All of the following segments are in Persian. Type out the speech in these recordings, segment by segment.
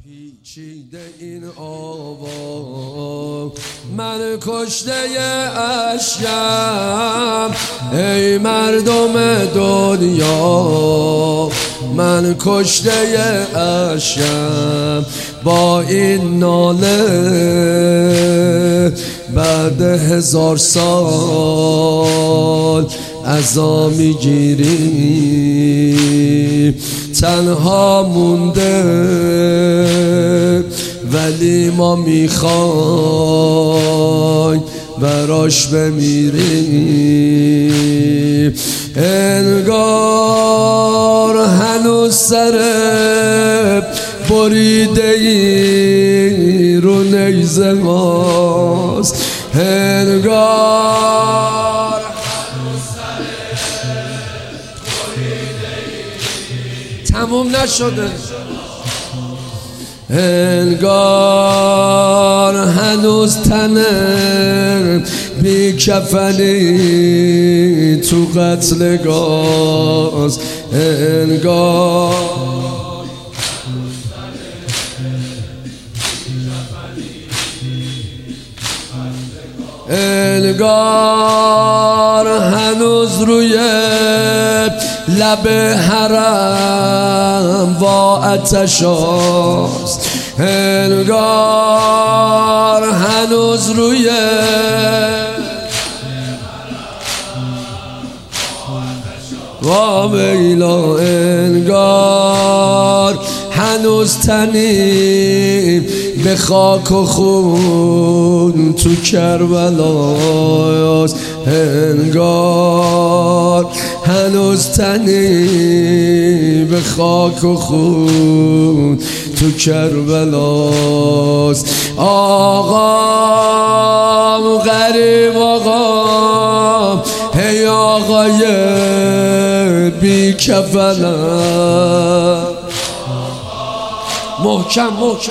پیچیده این آوا من کشته اشیم، ای مردم دنیا من کشته اشیم. با این ناله بعد 1000 سال عزا میگیری، تنها مونده ولی ما میخوایم براش بمیریم. انگار هنوز سر بریده ای رو نیزه ماست، انگار هنوز سر بریده ای تموم نشده، انگار هنوز تنه بی کفنی تو قتلگاه، انگار هنوز روی لب حرم با آتش است، انگار هنوز روی ویلا، انگار هنوز تنی به خاک و خون تو کربلاست، انگار هنوز تنی به خاک و خون تو کربلاست. آقام غریب آقام، هی آقای بی کفنم، محکم محکم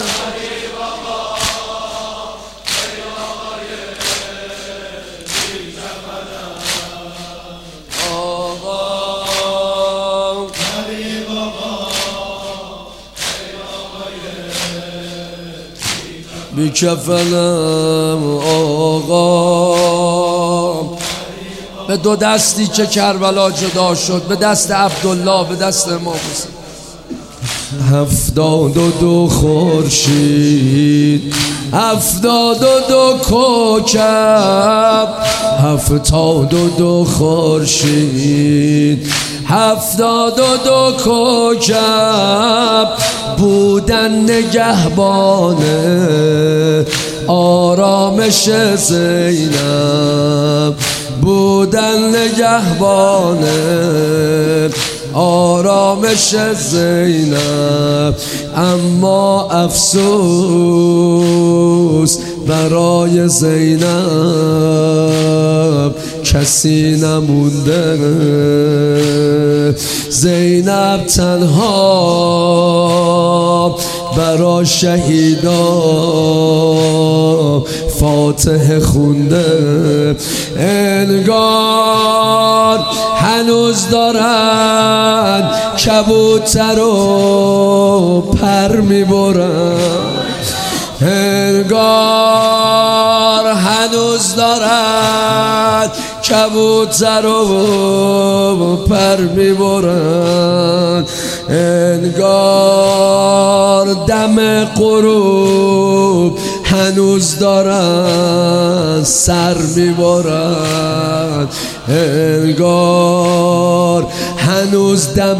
بی کفنم آقا. به 2 دستی که کربلا جدا شد، به دست عبدالله، به دست امام حسین. 72 خورشید، 72 کوکب، 72 خورشید، 72 کوکب بودن نگهبان آرامش زینب، بودن نگهبان آرامش زینب. اما افسوس برای زینب کسی نمونده، زینب تنها برا شهیدا فاتحه خونده، انگار هنوز دارن کبوتر رو پر میبرن، انگار هنوز دارن کبوتر رو پر میبرن، انگار دم غروب هنوز دارن سر میبرن، انگار هنوز دم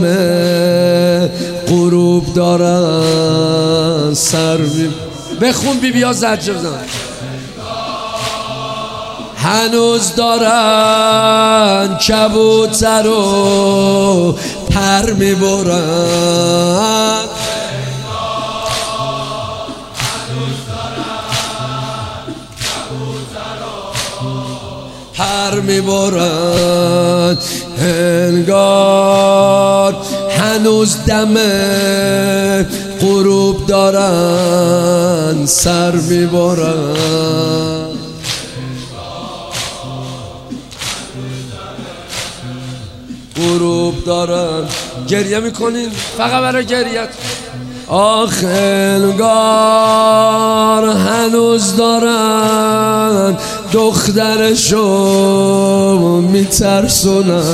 غروب دارن سر میبرن. بخون بی بیا زجر بزن. هنوز دارن کبوتر رو پر میبرن، پر میبرن، انگار هنوز دم غروب دارن سر میبرن. غروب دارن گریه میکنین فقط برای گریت. آخ انگار هنوز دارن دخترشو میترسونن،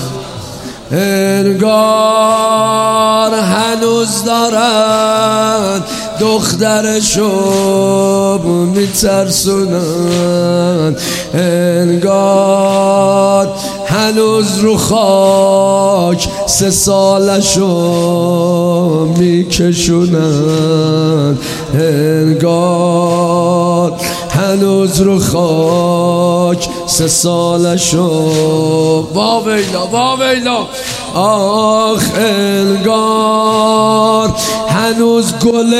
انگار هنوز دارن دخترشو میترسونن، انگار هنوز رو خاک 3 سالشو میکشونن، انگار هنوز رو خاک 3 سالشو. واویلا واویلا. آخ انگار هنوز گل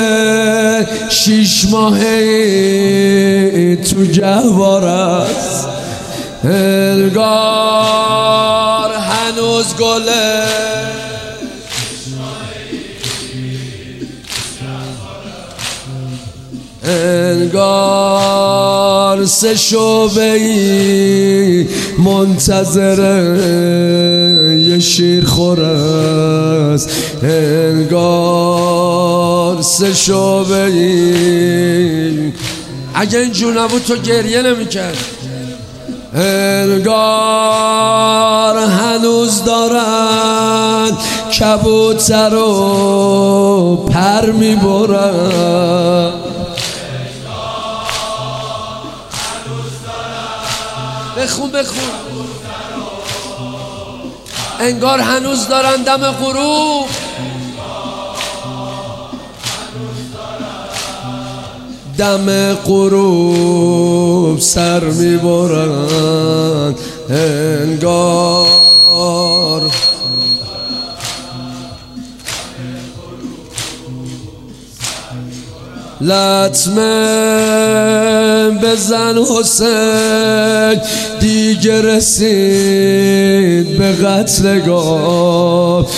6 ماهه تو جوار است، انگار هنوز گل انگار 3 شعبه‌ای منتظر یه شیرخور است، انگار 3 شعبه‌ای. اگه اینجور نبود تو گریه نمی‌کرد. انگار هنوز دارن کبوتر رو پر میبرن، بخون انگار هنوز دارن دم غروب دم غروب سر میبرن، انگار لطمه بزن حسین دیگه رسید به قتلگاه،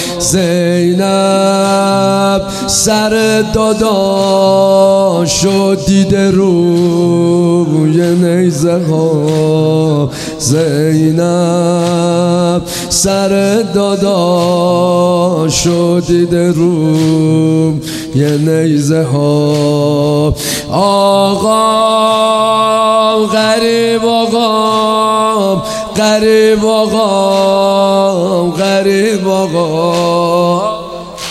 زینب سر داداشو دیده روی نیزه ها، زینب سر داداشو دیده روی نیزه ها. آقام غریب آقام غریب آقام غریب آقام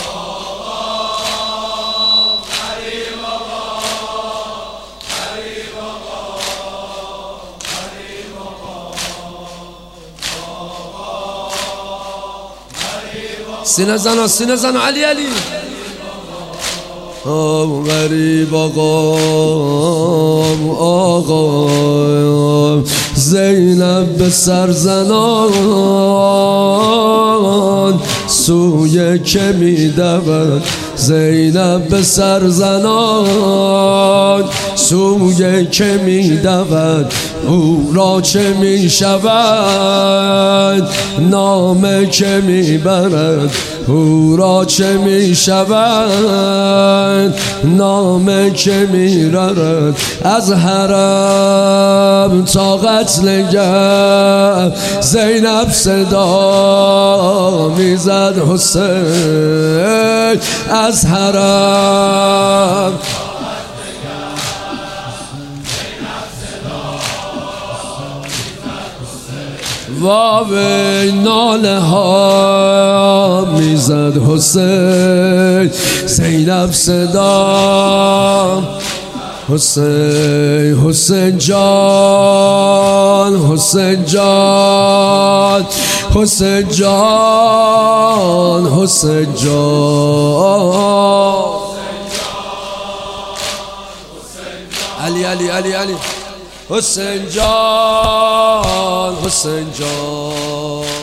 سینه زن علی علی. غریب آقام زینب به سرزنان سوی که میدود، زینب به سرزنان سوی که میدود، او را چه میشود نامه که میبرد، او را چه میشود نامه که میرد، از حرم تا قتلگاه زینب صدا میزد حسین، از حرم وابه ناله ها میزد حسین، زینب صدا حسین، حسین جان حسین جان حسین جان حسین جان علی علی علی علی حسین جان حسین جان.